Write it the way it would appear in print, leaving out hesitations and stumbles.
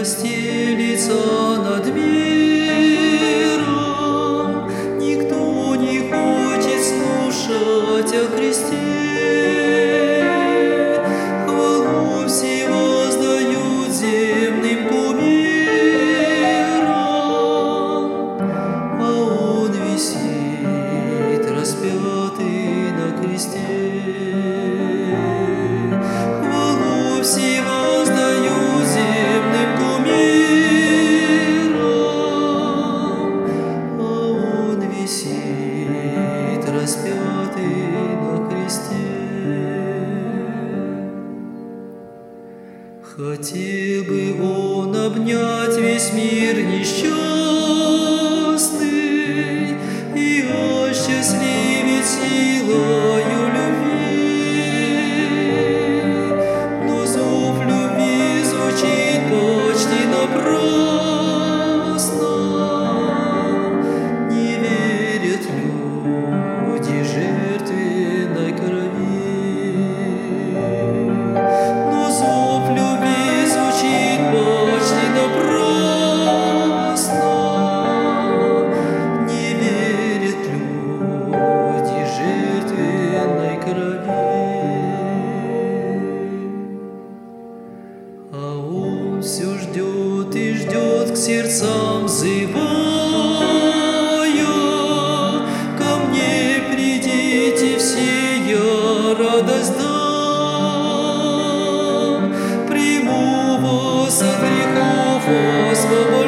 стелится над миром. Никто не хочет слушать о Христе. Хвалу все воздают земным кумирам, а Он висит распятый на кресте. Хвалу все воздают земным кумирам, а Он висит распятый на кресте. Хотел бы Он обнять весь мир несчастный и осчастливить силою любви, но зов любви звучит почти напрасно. Не верят люди жертвенной крови, но зов любви звучит почти напрасно. Не верят люди жертвенной крови, а Он все ждет и ждет, к сердцам взывая: ко мне придите все, я радость дам, приму вас от грехов, освобожу.